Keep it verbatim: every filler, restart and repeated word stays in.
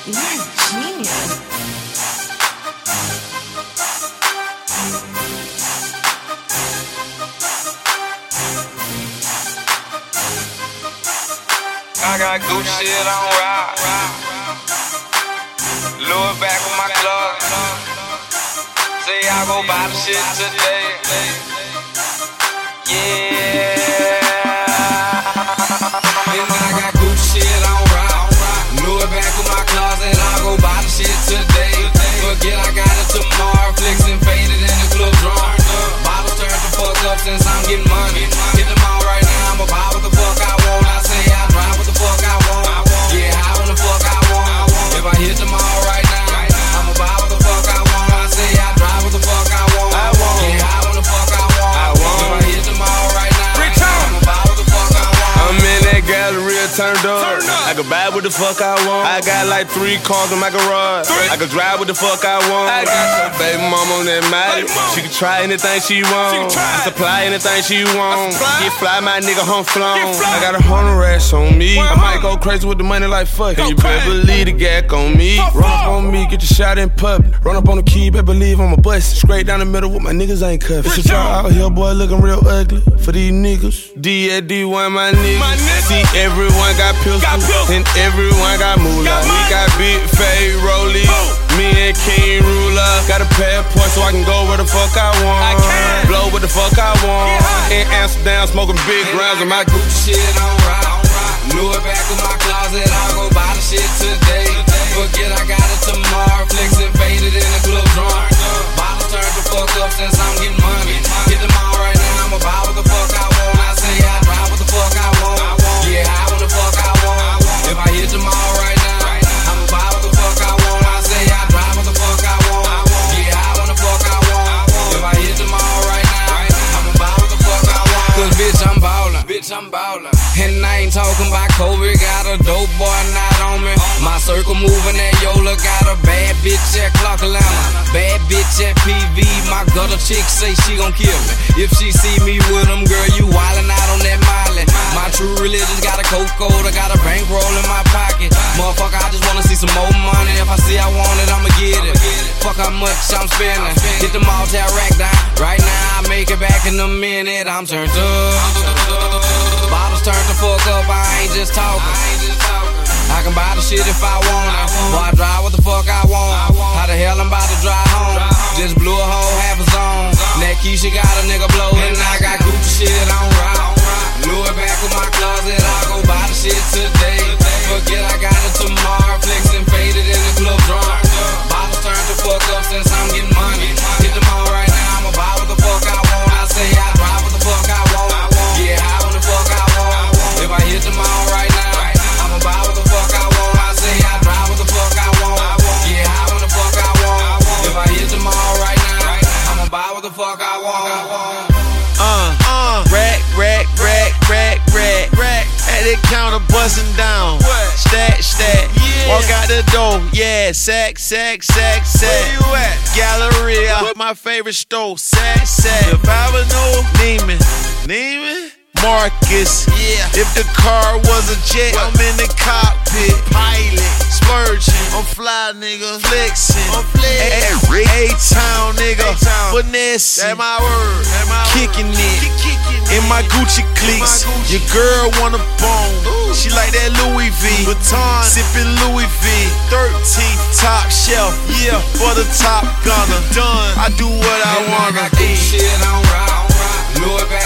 You're a genius. I got Gucci shit on rock. Louis back with my club. Say I go buy the shit today. Yeah. And I got Gucci shit on rock. Louis back with my closet. I go buy the shit today. Forget I got it tomorrow. Flexing faded in the club drum. Bottles turned the fuck up since I'm getting money. Get them all right now. I'ma buy what the fuck I want. I say I drive what the fuck I want. Yeah, how when the fuck I want. If I hit them all right now, I'ma buy what the fuck I want. I say I drive what the fuck I want. Yeah, how when the fuck I want. If I hit them all right now, I'ma buy what the fuck I want. I'm in that gallery turned up. I can buy what the fuck I want. I got like three cars in my garage. I can drive what the fuck I want. I got some baby mama on that mic. She can try anything she want. Supply anything she want. Get fly, my nigga home flown. I got a hundred racks on me. I might go crazy with the money like fuck. And you better believe the gag on me. Run up on me, get your shot in public. Run up on the key, better believe I'm a bust. Straight down the middle with my niggas ain't cuffed. It's a job out here, boy, looking real ugly. For these niggas, D at D one, my niggas. See, everyone got pistols, and everyone got moolah. We got big fade rollies, me and King Ruler. Got a passport so I can go where the fuck I want. Blow what the fuck I want. In Amsterdam, smoking big rounds with my Gucci shit on rock. Louis back in my closet, I'll go buy the shit today. Forget I got it tomorrow. Flexing faded in the club drum. Bottles turned the fuck up since I'm getting money. Get them all right now, I'ma buy what the fuck I want. I say I drive what the fuck I want. Yeah, I want the fuck I want. If I hit them all right now, I'ma buy what the fuck I want. I say I drive what the fuck I want. Yeah, I want the fuck I want. If I hit them all right now, I'ma buy what the fuck I want. Cause bitch, I'm ballin'. Bitch, I'm ballin'. And I ain't talking about Kobe, got a dope boy not on me. My circle moving at Yola, got a bad bitch at Clark Atlanta. Bad bitch at P V, my gutter chick say she gon' kill me. If she see me with them, girl, you wildin' out on that Miley. My true religion's got a coke code, I got a bankroll in my pocket. Motherfucker, I just wanna see some more money. If I see I want it, I'ma get it. Fuck how much I'm spending. Get the Malta rack down. Right now, I make it back in a minute. I'm turned up. Bottles turned the fuck up, I ain't just talking. I can buy the shit if I want it. Boy, I drive what the fuck I want. How the hell I'm about to drive home? Just blew a whole half a zone. That Keisha got a nigga blow. And I got Gucci shit on rock. Louis back with my closet, I'll go buy the shit today. Forget I got it tomorrow. Flexing faded in the club drum. Bottles turned the fuck up since I'm getting money. Hit them all right now, I'ma buy what the fuck I want. I say I drive what the fuck I want. Yeah, I want the fuck I want. If I hit them all right now, I'ma buy what the fuck I want. I say I drive what the fuck I want. Yeah, I want the fuck I want. If I hit them all right now, I'ma buy what the fuck I want. Uh, uh, rack, rack, rack, rack, rack, rack. At the counter bustin' down. Stack, stack. Yeah. Walk out the door. Yeah, sack, sack, sack, sack. Where you at? Galleria. With my favorite store. Sack, sack. If I was no Neiman, Neiman. Marcus, yeah. If the car was a jet, what? I'm in the cockpit. Pilot, splurging, I'm fly, nigga. Flexing, I'm flexing. A-town, nigga. Finesse, that's my word. That my kicking word. it. Kicking in my Gucci cleats. My Gucci. Your girl want a bone. Ooh. She like that Louis V. Vuitton, sipping Louis V. thirteenth top shelf, yeah. For the top gunner. Done. I do what I and wanna. I got Gucci shit on rock. Louis